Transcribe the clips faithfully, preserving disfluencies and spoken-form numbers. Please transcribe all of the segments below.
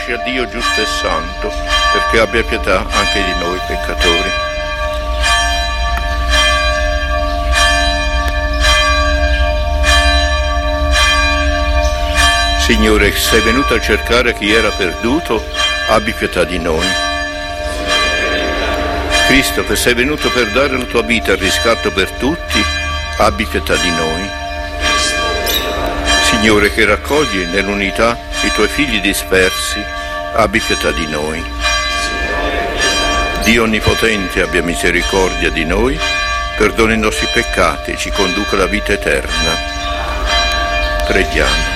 riconosce a Dio giusto e santo, perché abbia pietà anche di noi peccatori. Signore, che sei venuto a cercare chi era perduto, abbi pietà di noi. Cristo, che sei venuto per dare la tua vita al riscatto per tutti, abbi pietà di noi. Signore, che raccogli nell'unità i tuoi figli dispersi, abbi pietà di noi. Dio Onnipotente, abbia misericordia di noi, perdoni i nostri peccati e ci conduca alla vita eterna. Preghiamo.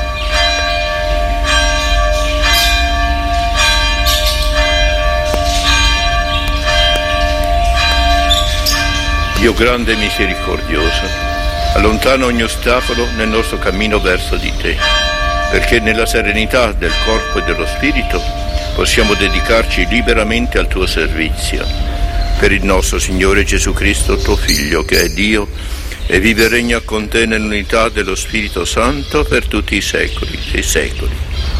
Dio grande e misericordioso, allontana ogni ostacolo nel nostro cammino verso di te, perché nella serenità del corpo e dello spirito possiamo dedicarci liberamente al tuo servizio. Per il nostro Signore Gesù Cristo, tuo Figlio, che è Dio e vive e regna con te nell'unità dello Spirito Santo per tutti i secoli e i secoli.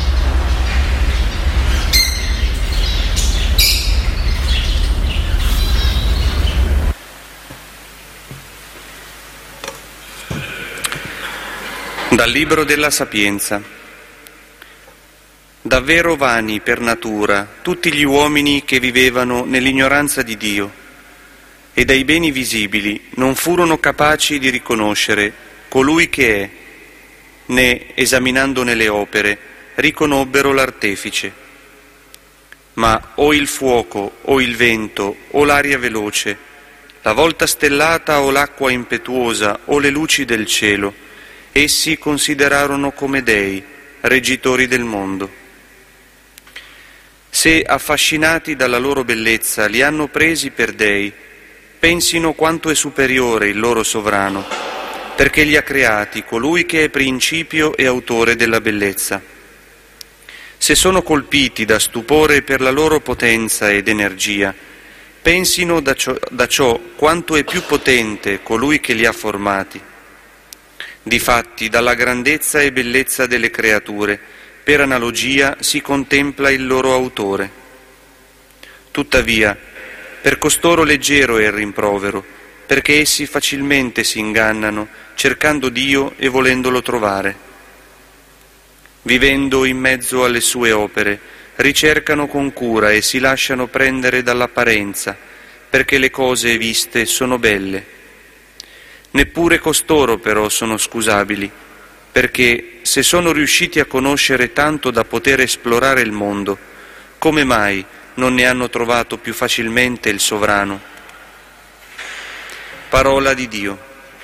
Dal Libro della Sapienza. Davvero vani per natura tutti gli uomini che vivevano nell'ignoranza di Dio, e dai beni visibili non furono capaci di riconoscere colui che è, né, esaminandone le opere, riconobbero l'artefice. Ma o il fuoco, o il vento, o l'aria veloce, la volta stellata o l'acqua impetuosa, o le luci del cielo, essi considerarono come dei, reggitori del mondo. Se, affascinati dalla loro bellezza, li hanno presi per dei, pensino quanto è superiore il loro sovrano, perché li ha creati colui che è principio e autore della bellezza. Se sono colpiti da stupore per la loro potenza ed energia, pensino da ciò, da ciò quanto è più potente colui che li ha formati. Difatti, dalla grandezza e bellezza delle creature, per analogia si contempla il loro autore. Tuttavia, per costoro leggero è il rimprovero, perché essi facilmente si ingannano, cercando Dio e volendolo trovare. Vivendo in mezzo alle sue opere, ricercano con cura e si lasciano prendere dall'apparenza, perché le cose viste sono belle. Neppure costoro però sono scusabili, perché se sono riusciti a conoscere tanto da poter esplorare il mondo, come mai non ne hanno trovato più facilmente il sovrano? Parola di Dio.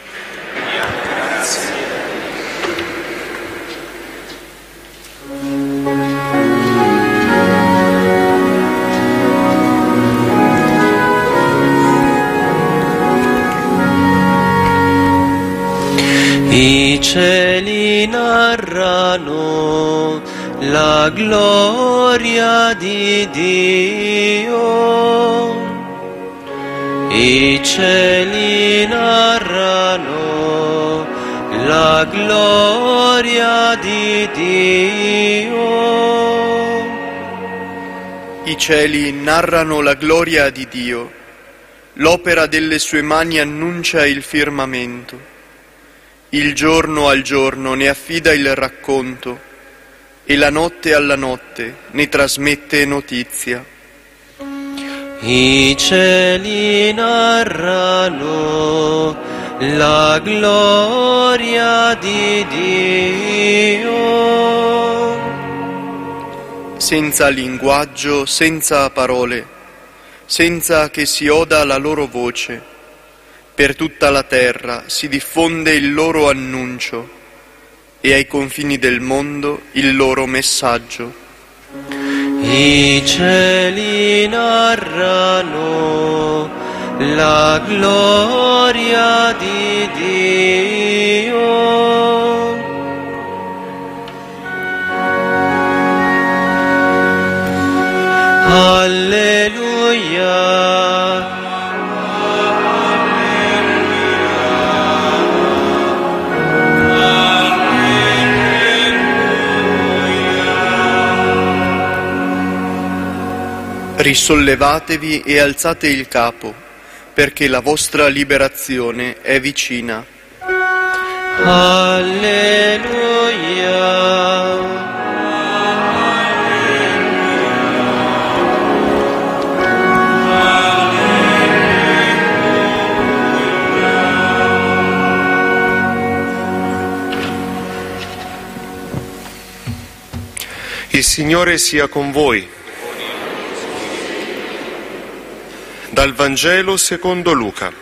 I cieli narrano la gloria di Dio, i cieli narrano la gloria di Dio. I cieli narrano la gloria di Dio, l'opera delle sue mani annuncia il firmamento. Il giorno al giorno ne affida il racconto e la notte alla notte ne trasmette notizia. I cieli narrano la gloria di Dio. Senza linguaggio, senza parole, senza che si oda la loro voce, per tutta la terra si diffonde il loro annuncio e ai confini del mondo il loro messaggio. I cieli narrano la gloria di Dio. Alleluia. Risollevatevi e alzate il capo, perché la vostra liberazione è vicina. Alleluia. Il Signore sia con voi. Dal Vangelo secondo Luca.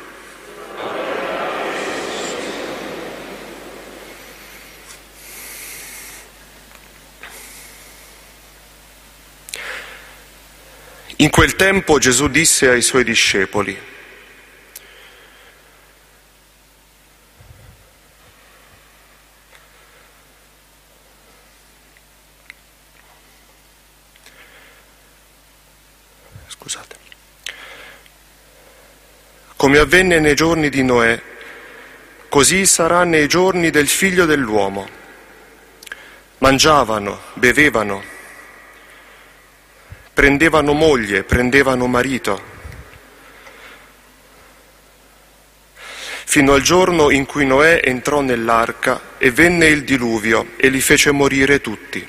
In quel tempo Gesù disse ai suoi discepoli: Scusate. Come avvenne nei giorni di Noè, così sarà nei giorni del Figlio dell'uomo. Mangiavano, bevevano, prendevano moglie, prendevano marito, fino al giorno in cui Noè entrò nell'arca e venne il diluvio e li fece morire tutti.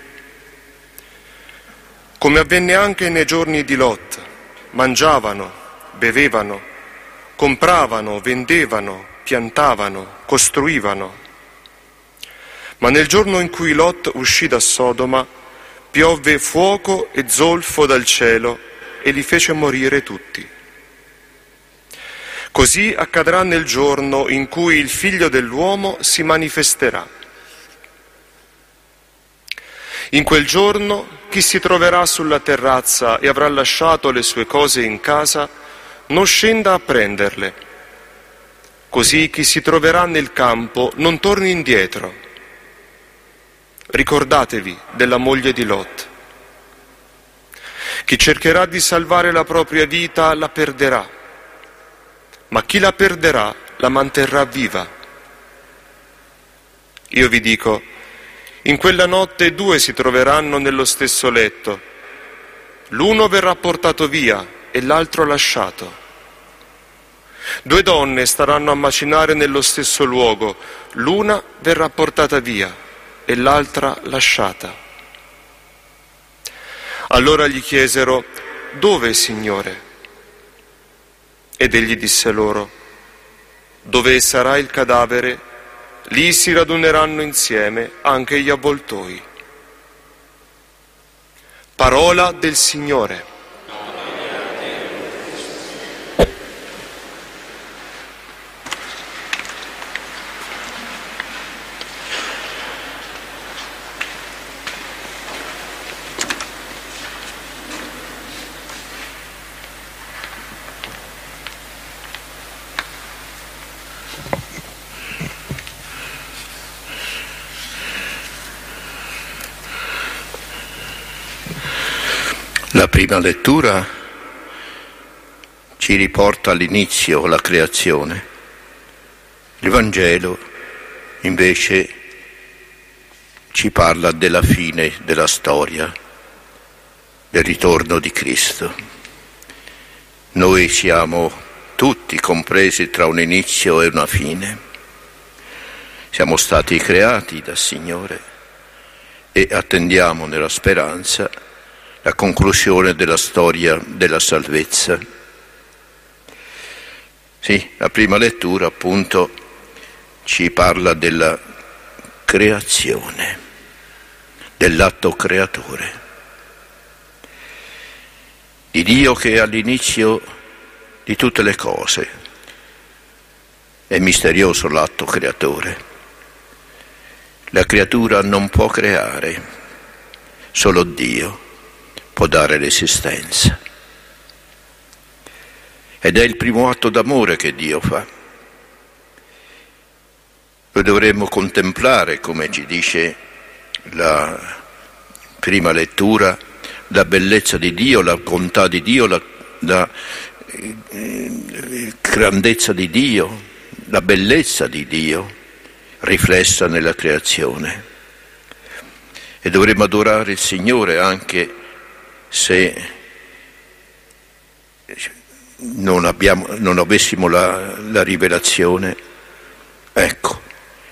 Come avvenne anche nei giorni di Lot. Mangiavano, bevevano, compravano, vendevano, piantavano, costruivano. Ma nel giorno in cui Lot uscì da Sodoma, piovve fuoco e zolfo dal cielo e li fece morire tutti. Così accadrà nel giorno in cui il Figlio dell'uomo si manifesterà. In quel giorno chi si troverà sulla terrazza e avrà lasciato le sue cose in casa, non scenda a prenderle. Così chi si troverà nel campo non torni indietro. Ricordatevi della moglie di Lot. Chi cercherà di salvare la propria vita la perderà, ma chi la perderà la manterrà viva. Io vi dico, in quella notte due si troveranno nello stesso letto. L'uno verrà portato via e l'altro lasciato. Due donne staranno a macinare nello stesso luogo. L'una verrà portata via e l'altra lasciata. Allora gli chiesero: dove, Signore? Ed egli disse loro: dove sarà il cadavere, lì si raduneranno insieme anche gli avvoltoi. Parola del Signore. La prima lettura ci riporta all'inizio, la creazione. Il Vangelo invece ci parla della fine della storia, del ritorno di Cristo. Noi siamo tutti compresi tra un inizio e una fine. Siamo stati creati dal Signore e attendiamo nella speranza la conclusione della storia della salvezza. Sì, la prima lettura appunto ci parla della creazione, dell'atto creatore, di Dio che è all'inizio di tutte le cose. È misterioso l'atto creatore. La creatura non può creare, solo Dio può dare l'esistenza. Ed è il primo atto d'amore che Dio fa. Lo dovremmo contemplare, come ci dice la prima lettura, la bellezza di Dio, la bontà di Dio, la, la eh, grandezza di Dio, la bellezza di Dio riflessa nella creazione. E dovremmo adorare il Signore anche se non, abbiamo, non avessimo la, la rivelazione, ecco,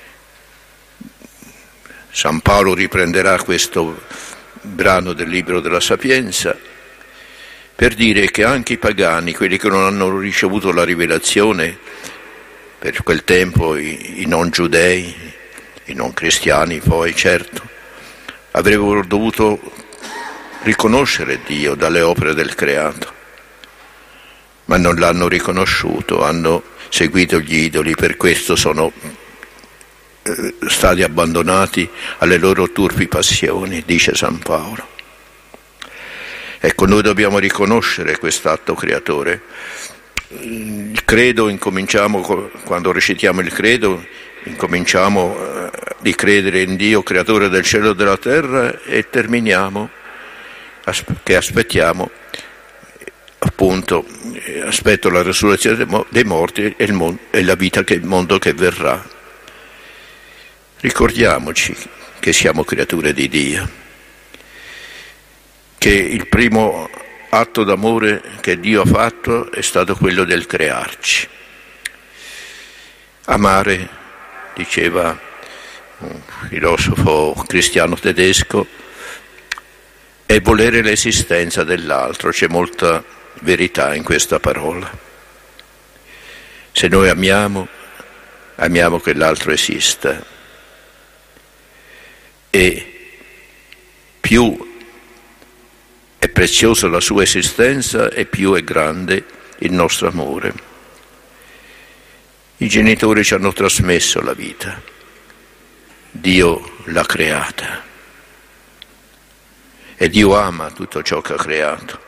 San Paolo riprenderà questo brano del Libro della Sapienza per dire che anche i pagani, quelli che non hanno ricevuto la rivelazione, per quel tempo i, i non giudei, i non cristiani poi, certo, avrebbero dovuto riconoscere Dio dalle opere del creato, ma non l'hanno riconosciuto, hanno seguito gli idoli, per questo sono eh, stati abbandonati alle loro turpi passioni, dice San Paolo. Ecco, noi dobbiamo riconoscere quest'atto creatore. Il credo, incominciamo, quando recitiamo il credo, incominciamo eh, di credere in Dio, creatore del cielo e della terra, e terminiamo che aspettiamo, appunto, aspetto la resurrezione dei morti e, il mondo, e la vita, che il mondo che verrà. Ricordiamoci che siamo creature di Dio, che il primo atto d'amore che Dio ha fatto è stato quello del crearci. Amare, diceva un filosofo cristiano tedesco, è volere l'esistenza dell'altro. C'è molta verità in questa parola. Se noi amiamo, amiamo che l'altro esista, e più è preziosa la sua esistenza e più è grande il nostro amore. I genitori ci hanno trasmesso la vita, Dio l'ha creata e Dio ama tutto ciò che ha creato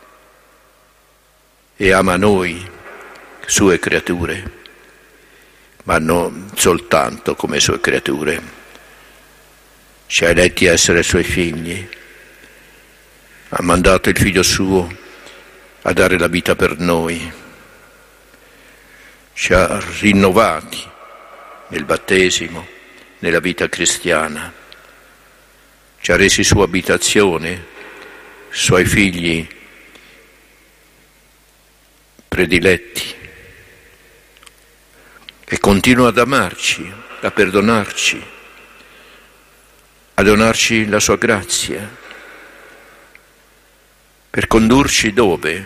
e ama noi, sue creature, ma non soltanto come sue creature. Ci ha eletti a essere suoi figli, ha mandato il figlio suo a dare la vita per noi, ci ha rinnovati nel battesimo, nella vita cristiana, ci ha resi sua abitazione, suoi figli prediletti, e continua ad amarci, a perdonarci, a donarci la sua grazia, per condurci dove?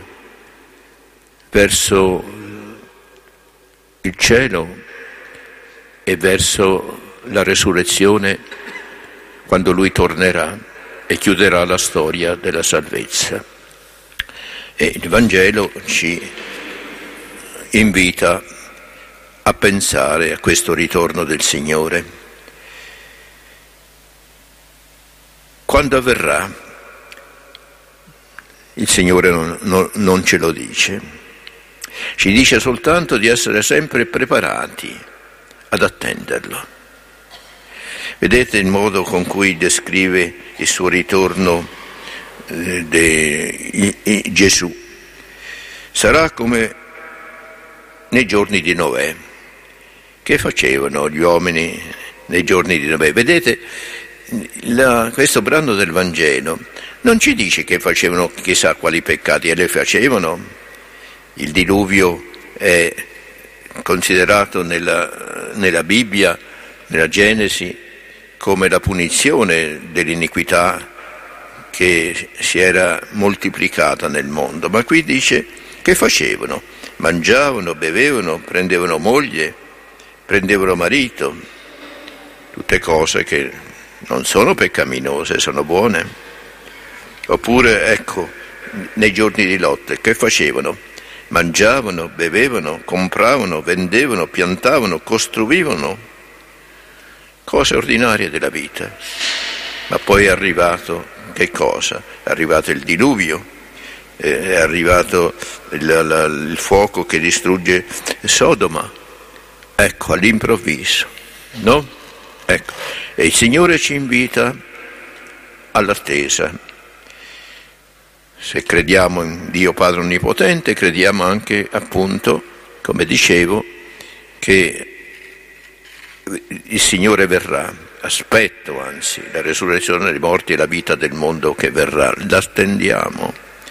Verso il cielo e verso la resurrezione, quando Lui tornerà e chiuderà la storia della salvezza. E il Vangelo ci invita a pensare a questo ritorno del Signore. Quando avverrà? Il Signore non, non, non ce lo dice, ci dice soltanto di essere sempre preparati ad attenderlo. Vedete il modo con cui descrive il suo ritorno eh, de, i, i, Gesù. Sarà come nei giorni di Noè. Che facevano gli uomini nei giorni di Noè? Vedete, la, questo brano del Vangelo non ci dice che facevano chissà quali peccati, e le facevano. Il diluvio è considerato nella, nella Bibbia, nella Genesi, come la punizione dell'iniquità che si era moltiplicata nel mondo. Ma qui dice che facevano? Mangiavano, bevevano, prendevano moglie, prendevano marito, tutte cose che non sono peccaminose, sono buone. Oppure, ecco, nei giorni di Lot, che facevano? Mangiavano, bevevano, compravano, vendevano, piantavano, costruivano, cose ordinarie della vita. Ma poi è arrivato, che cosa? È arrivato il diluvio, è arrivato il, la, il fuoco che distrugge Sodoma, ecco, all'improvviso, no? Ecco, e il Signore ci invita all'attesa. Se crediamo in Dio Padre Onnipotente, crediamo anche, appunto, come dicevo, che il Signore verrà. Aspetto, anzi, la resurrezione dei morti e la vita del mondo che verrà. L'attendiamo,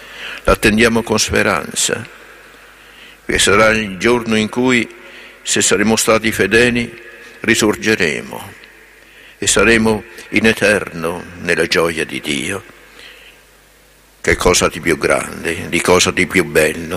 L'attendiamo con speranza, che sarà il giorno in cui, se saremo stati fedeli, risorgeremo e saremo in eterno nella gioia di Dio. Che cosa di più grande, di cosa di più bello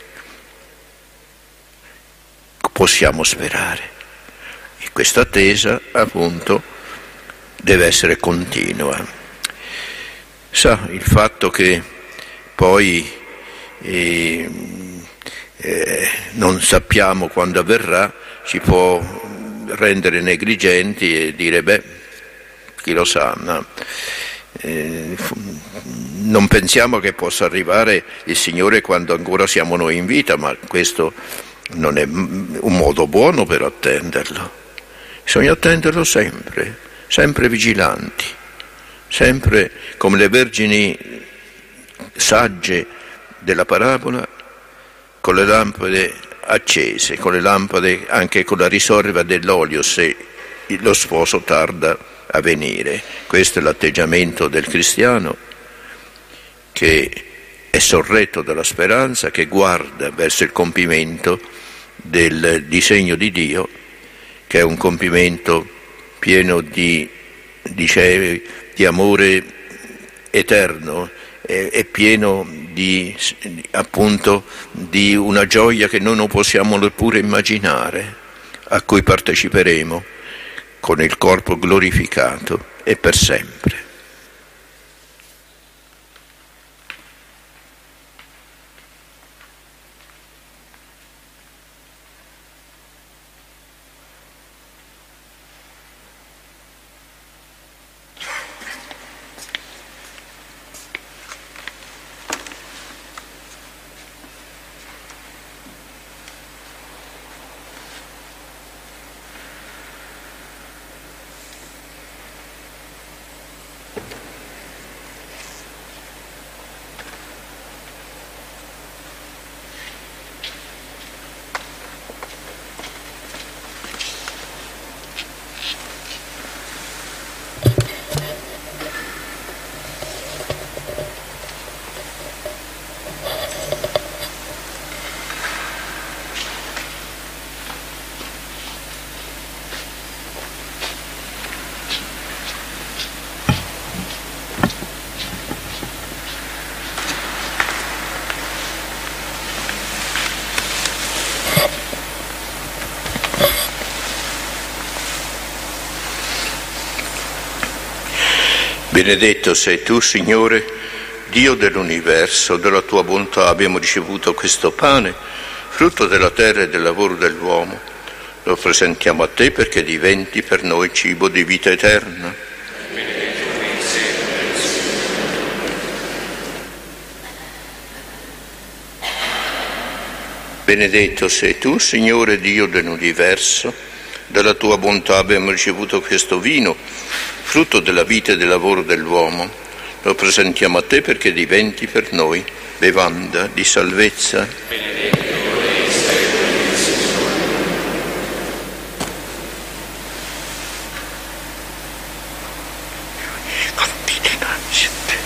possiamo sperare? E questa attesa, appunto, deve essere continua. Sa, il fatto che poi eh, eh, non sappiamo quando avverrà ci può rendere negligenti e dire, beh, chi lo sa, no? Eh, non pensiamo che possa arrivare il Signore quando ancora siamo noi in vita, ma questo non è un modo buono per attenderlo. Bisogna attenderlo sempre, sempre vigilanti, sempre come le vergini sagge della parabola, con le lampade accese, con le lampade anche con la riserva dell'olio se lo sposo tarda a venire. Questo è l'atteggiamento del cristiano, che è sorretto dalla speranza, che guarda verso il compimento del disegno di Dio, che è un compimento pieno di, di, di amore eterno, è, è pieno di, appunto, di una gioia che noi non possiamo neppure immaginare, a cui parteciperemo con il corpo glorificato e per sempre. Benedetto sei tu, Signore, Dio dell'universo, della tua bontà abbiamo ricevuto questo pane, frutto della terra e del lavoro dell'uomo. Lo presentiamo a te perché diventi per noi cibo di vita eterna. Benedetto sei tu, Signore, Dio dell'universo, dalla tua bontà abbiamo ricevuto questo vino, frutto della vita e del lavoro dell'uomo. Lo presentiamo a te perché diventi per noi bevanda di salvezza. Benedetto sei tu, Signore. Confidi innanzi a te.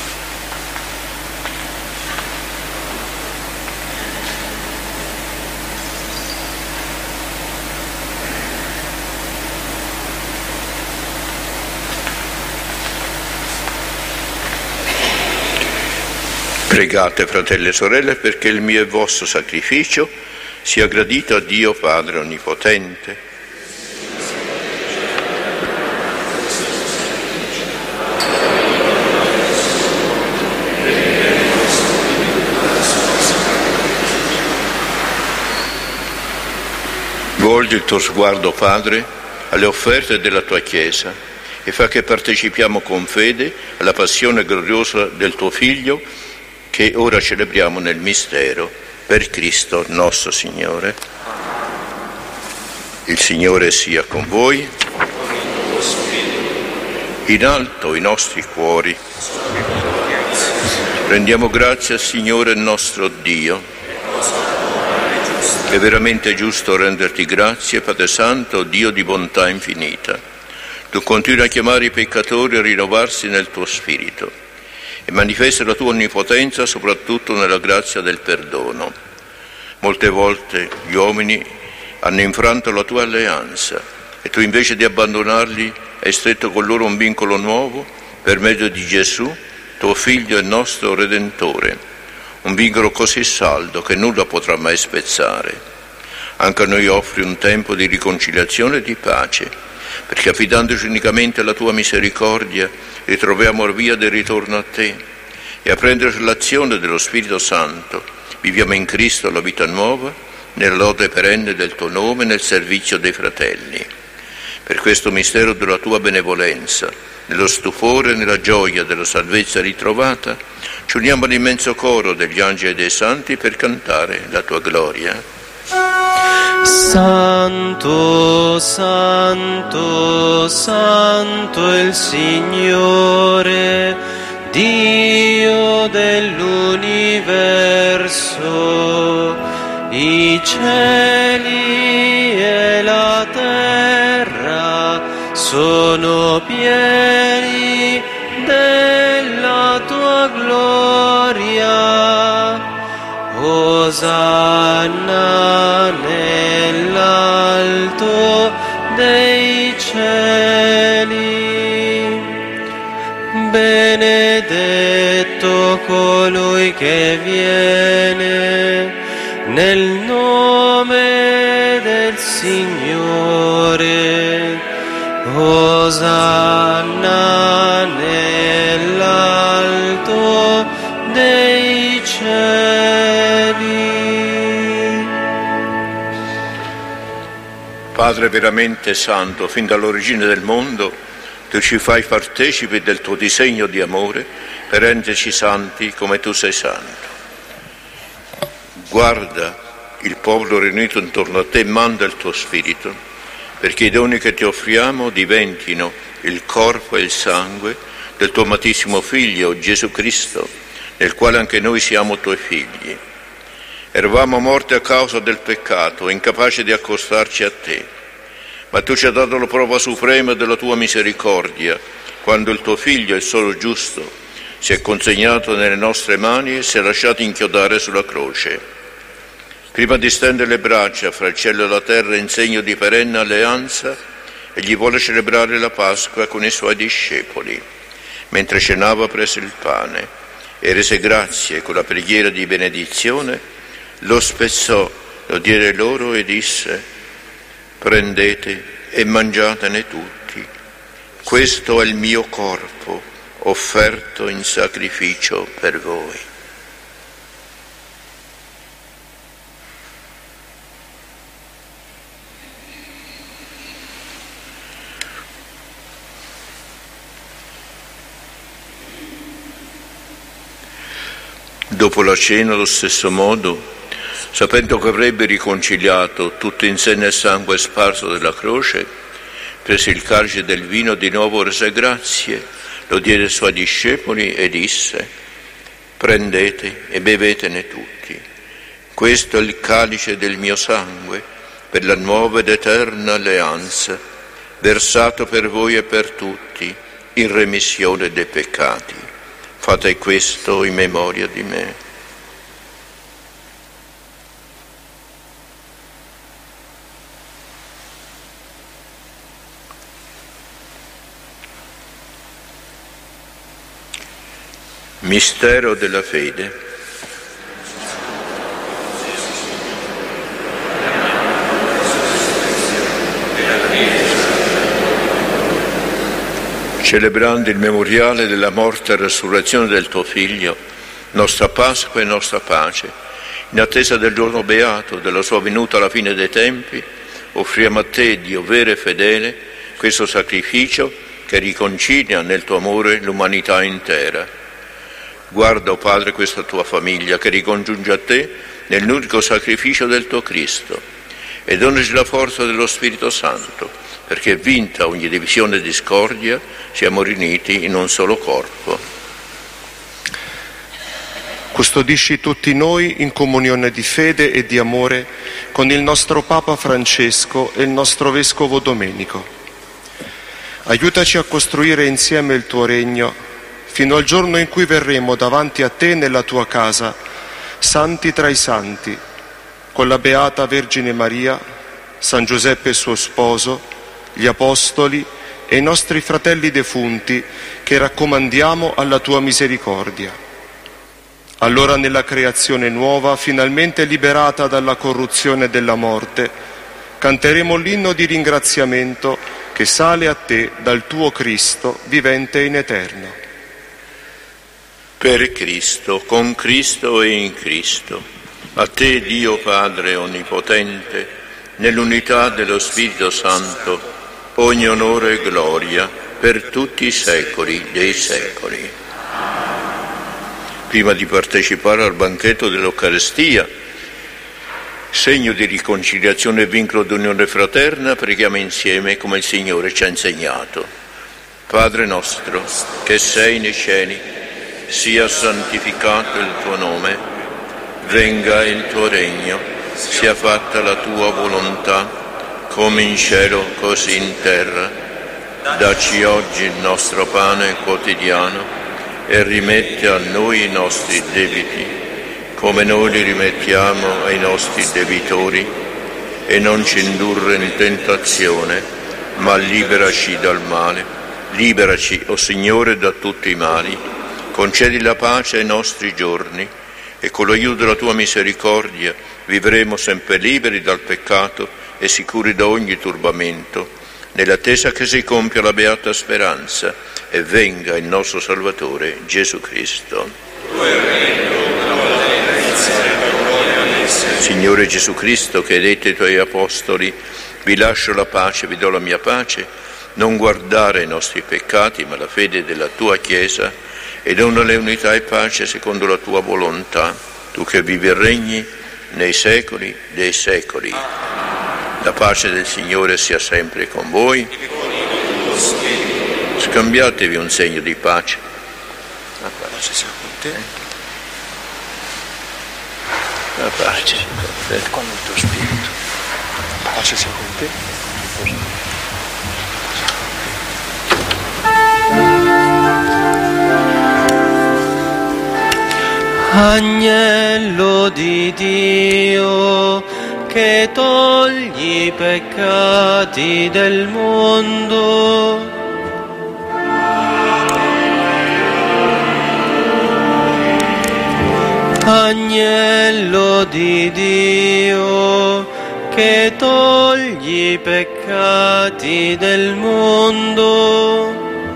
Pregate, fratelli e sorelle, perché il mio e vostro sacrificio sia gradito a Dio Padre Onnipotente. Volgi il tuo sguardo, Padre, alle offerte della tua Chiesa e fa che partecipiamo con fede alla passione gloriosa del tuo Figlio, che ora celebriamo nel mistero, per Cristo nostro Signore. Il Signore sia con voi. In alto i nostri cuori. Rendiamo grazie al Signore nostro Dio. È veramente giusto renderti grazie, Padre Santo, Dio di bontà infinita. Tu continui a chiamare i peccatori a rinnovarsi nel tuo spirito. e manifesta la tua onnipotenza soprattutto nella grazia del perdono. Molte volte gli uomini hanno infranto la tua alleanza e tu invece di abbandonarli hai stretto con loro un vincolo nuovo per mezzo di Gesù, tuo Figlio e nostro Redentore, un vincolo così saldo che nulla potrà mai spezzare. Anche a noi offri un tempo di riconciliazione e di pace, perché affidandoci unicamente alla tua misericordia ritroviamo la via del ritorno a te e a prendere l'azione dello Spirito Santo viviamo in Cristo la vita nuova, nella lode perenne del tuo nome, nel servizio dei fratelli. Per questo mistero della tua benevolenza, nello stupore e nella gioia della salvezza ritrovata, ci uniamo all'immenso coro degli angeli e dei santi per cantare la tua gloria. Santo, santo, santo è il Signore, Dio dell'universo, i cieli e la terra sono pieni della tua gloria. Osanna nell'alto dei cieli. Benedetto colui che viene nel nome del Signore. Osanna nell'alto dei cieli. Padre veramente santo, fin dall'origine del mondo, tu ci fai partecipi del tuo disegno di amore per renderci santi come tu sei santo. Guarda il popolo riunito intorno a te e manda il tuo Spirito, perché i doni che ti offriamo diventino il corpo e il sangue del tuo amatissimo Figlio, Gesù Cristo, nel quale anche noi siamo tuoi figli. Eravamo morti a causa del peccato, incapaci di accostarci a te, ma tu ci hai dato la prova suprema della tua misericordia, quando il tuo Figlio, il solo giusto, si è consegnato nelle nostre mani e si è lasciato inchiodare sulla croce. Prima di stendere le braccia fra il cielo e la terra in segno di perenne alleanza, egli vuole celebrare la Pasqua con i suoi discepoli. Mentre cenava prese il pane e rese grazie con la preghiera di benedizione, lo spezzò, lo diede loro e disse: prendete e mangiatene tutti, questo è il mio corpo offerto in sacrificio per voi. Dopo la cena, allo stesso modo, sapendo che avrebbe riconciliato tutto in sé nel sangue sparso della croce, prese il calice del vino, di nuovo rese grazie, lo diede ai suoi discepoli e disse: prendete e bevetene tutti, questo è il calice del mio sangue per la nuova ed eterna alleanza, versato per voi e per tutti in remissione dei peccati. Fate questo in memoria di me. Mistero della fede. Celebrando il memoriale della morte e resurrezione del tuo Figlio, nostra Pasqua e nostra pace, in attesa del giorno beato, della sua venuta alla fine dei tempi, offriamo a te, Dio vero e fedele, questo sacrificio che riconcilia nel tuo amore l'umanità intera. Guarda, o Padre, questa tua famiglia che ricongiunge a te nell'unico sacrificio del tuo Cristo e donaci la forza dello Spirito Santo, perché vinta ogni divisione e discordia siamo riuniti in un solo corpo. Custodisci tutti noi in comunione di fede e di amore con il nostro Papa Francesco e il nostro Vescovo Domenico. Aiutaci a costruire insieme il tuo regno, fino al giorno in cui verremo davanti a te nella tua casa, santi tra i santi, con la Beata Vergine Maria, San Giuseppe suo sposo, gli Apostoli e i nostri fratelli defunti che raccomandiamo alla tua misericordia. Allora nella creazione nuova, finalmente liberata dalla corruzione della morte, canteremo l'inno di ringraziamento che sale a te dal tuo Cristo, vivente in eterno. Per Cristo, con Cristo e in Cristo, a te Dio Padre Onnipotente, nell'unità dello Spirito Santo, ogni onore e gloria per tutti i secoli dei secoli. Prima di partecipare al banchetto dell'Eucaristia, segno di riconciliazione e vincolo d'unione fraterna, preghiamo insieme come il Signore ci ha insegnato. Padre nostro, che sei nei cieli, sia santificato il tuo nome, venga il tuo regno, sia fatta la tua volontà, come in cielo così in terra. Dacci oggi il nostro pane quotidiano e rimetti a noi i nostri debiti, come noi li rimettiamo ai nostri debitori, e non ci indurre in tentazione, ma liberaci dal male. Liberaci, o Signore, da tutti i mali. Concedi la pace ai nostri giorni, e con l'aiuto della tua misericordia vivremo sempre liberi dal peccato e sicuri da ogni turbamento, nell'attesa che si compia la beata speranza e venga il nostro Salvatore Gesù Cristo. Signore Gesù Cristo, che hai detto ai tuoi apostoli: vi lascio la pace, vi do la mia pace, non guardare i nostri peccati ma la fede della tua Chiesa, e donale unità e pace secondo la tua volontà, tu che vivi e regni nei secoli dei secoli. La pace del Signore sia sempre con voi. Scambiatevi un segno di pace. La pace sia con te. La pace sia con te. Con il tuo spirito. La pace sia con te. Agnello di Dio, che togli i peccati del mondo, Agnello di Dio, che togli i peccati del mondo,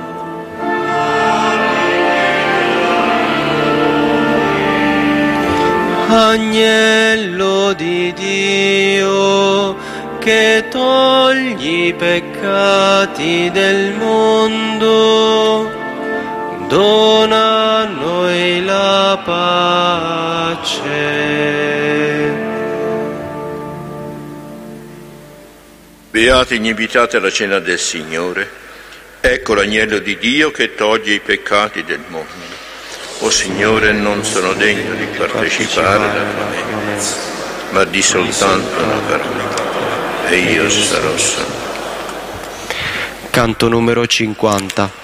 Agnello di Dio, che togli i peccati del mondo, dona a noi la pace. Beati gli invitati alla cena del Signore. Ecco l'agnello di Dio che toglie i peccati del mondo. O Signore, non sono degno di partecipare alla tua mensa, ma di soltanto una parola, e io sarò salvo. Canto numero cinquanta.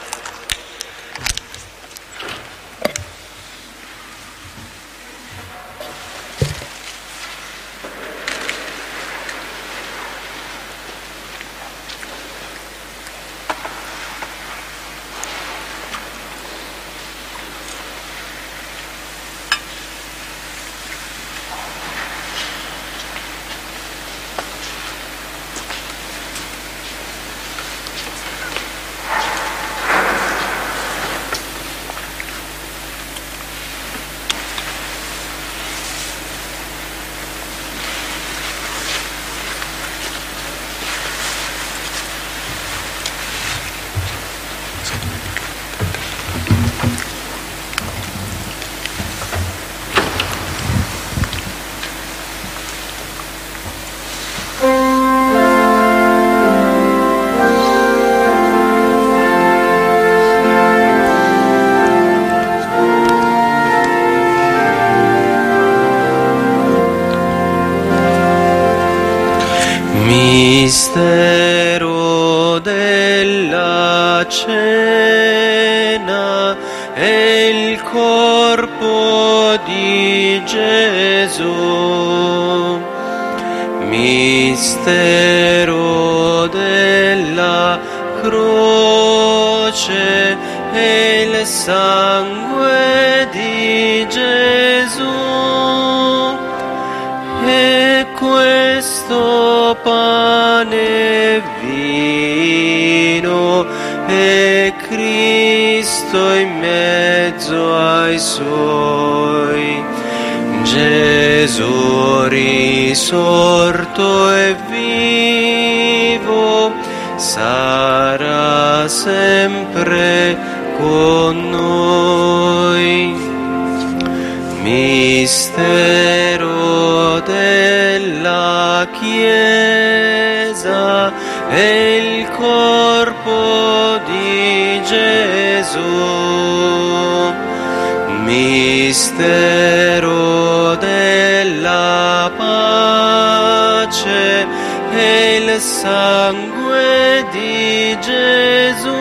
Mistero della cena, e il corpo di Gesù. Mistero della croce e il sangue di Gesù, e questo pane e vino e Cristo in mezzo ai suoi. Gesù risorto e vivo sarà sempre con noi. Mistero della Chiesa e il corpo di Gesù. Mistero della pace e il sangue di Gesù.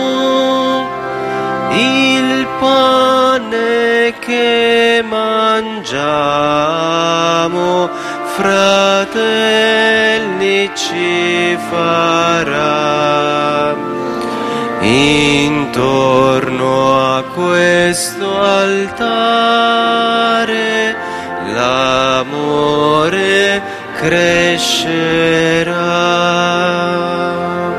Il pane che mangiamo, fratelli, ci farà. Intorno a questo altare l'amore crescerà.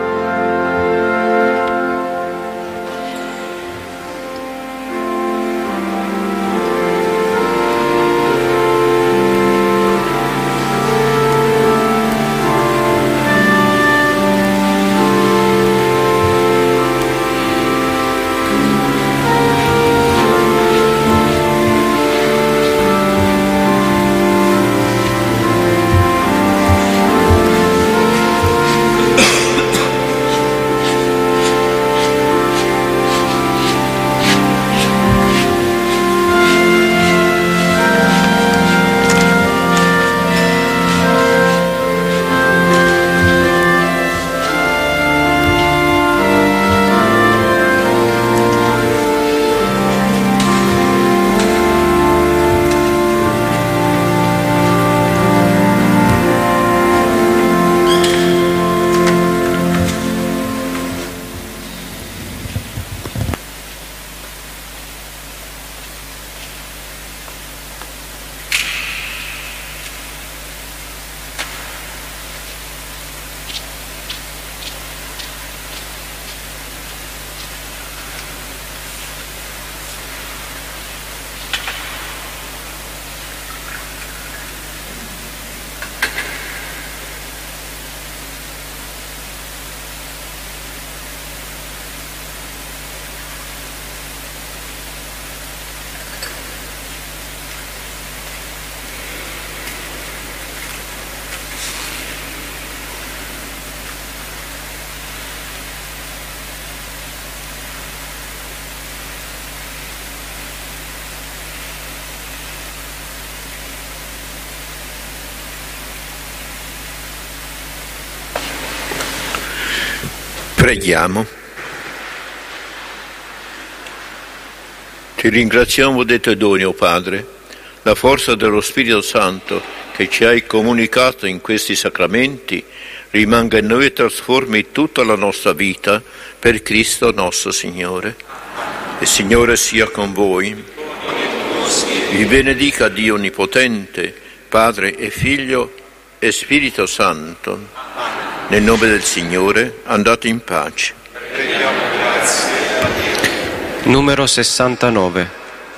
Preghiamo. Ti ringraziamo dei tuoi doni, o Padre, la forza dello Spirito Santo che ci hai comunicato in questi sacramenti rimanga in noi e trasformi tutta la nostra vita per Cristo nostro Signore. Il Signore sia con voi. Vi benedica Dio Onnipotente, Padre e Figlio e Spirito Santo. Nel nome del Signore, andate in pace. Numero sessantanove.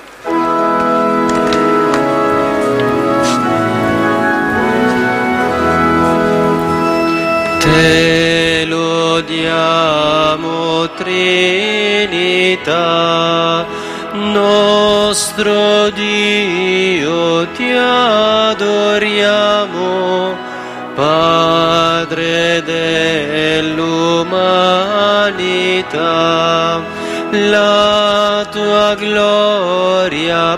Te lodiamo, Trinità, nostro Dio, ti adoriamo, Padre dell'umanità, la tua gloria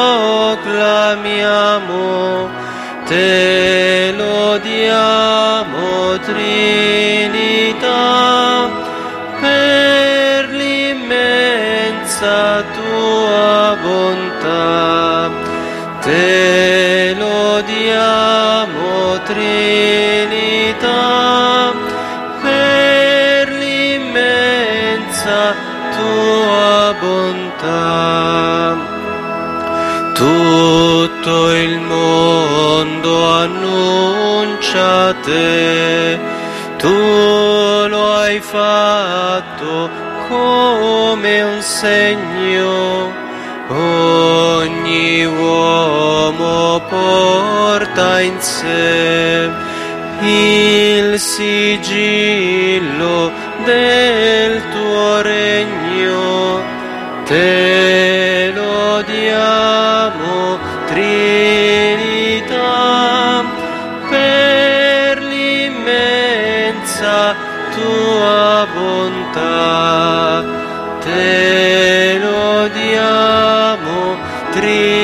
proclamiamo, te lodiamo, Trinità, per l'immensa l'immensa tua bontà. Te lodiamo, Trinità, per l'immensa tua bontà. Tutto il mondo annuncia te, tu lo hai fatto come un segno. Ogni uomo porta in sé il sigillo del tuo regno. Te lodiamo, Trinità, per l'immensa tua bontà. Te lodiamo, Trinità,